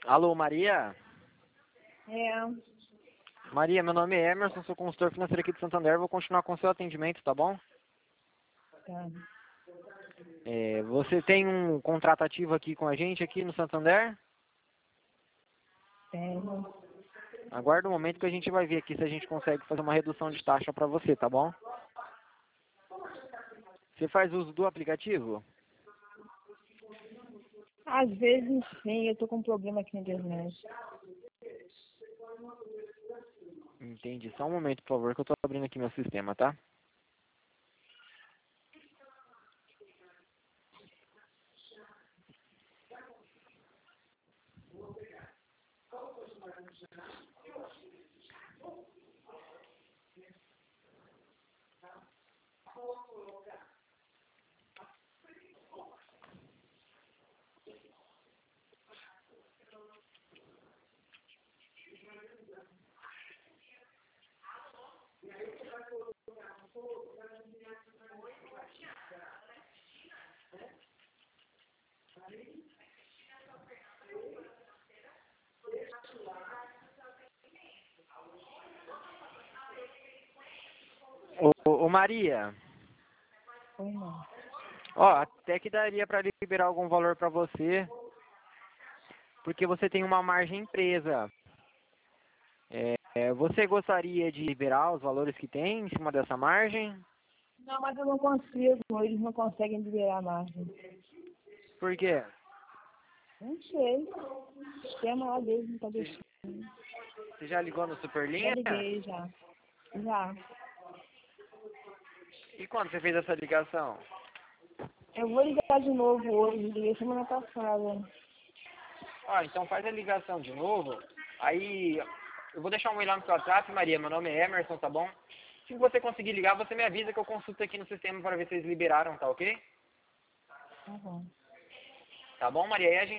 Alô, Maria? É, Maria, meu nome é Emerson, sou consultor financeiro aqui de Santander. Vou continuar com o seu atendimento, tá bom? tá. Você tem um contrato ativo aqui com a gente aqui no Santander? Tenho. Aguarda um momento que a gente vai ver aqui se a gente consegue fazer uma redução de taxa para você, tá bom? Você faz uso do aplicativo? Às vezes sim, eu tô com um problema aqui na internet. Entendi. Só um momento, por favor, que eu tô abrindo aqui meu sistema, tá? Ô Maria, Foi não. ó, até que daria para liberar algum valor para você, porque você tem uma margem presa. Você gostaria de liberar os valores que tem em cima dessa margem? Não, mas eu não consigo, eles não conseguem liberar a margem. Por quê? Não sei. O sistema lá deles não tá deixando. Você já ligou no Já Superlinha? liguei, já. Já. E quando você fez essa ligação? Eu vou ligar de novo hoje, liguei semana passada. Ó, então faz a ligação de novo. Aí eu vou deixar um e-mail lá no seu WhatsApp, Maria. Meu nome é Emerson, tá bom? Se você conseguir ligar, você me avisa que eu consulto aqui no sistema para ver se eles liberaram, tá ok? Tá bom. Tá bom, Maria? Aí a gente